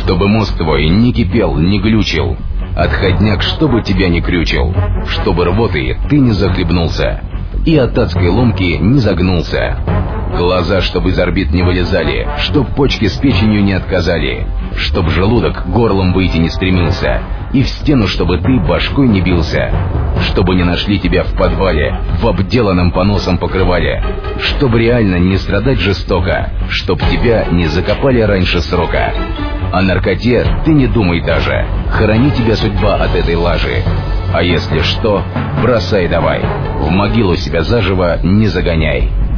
Чтобы мозг твой не кипел, не глючил, отходняк, чтобы тебя не крючил, чтобы рвотой ты не захлебнулся и от адской ломки не загнулся. Глаза, чтобы из орбит не вылезали, чтоб почки с печенью не отказали, чтоб желудок горлом выйти не стремился, и в стену, чтобы ты башкой не бился, чтобы не нашли тебя в подвале, в обделанном поносом покрывале, чтобы реально не страдать жестоко, чтоб тебя не закопали раньше срока. О наркоте ты не думай даже, храни тебя судьба от этой лажи. А если что, бросай давай, в могилу себя заживо не загоняй.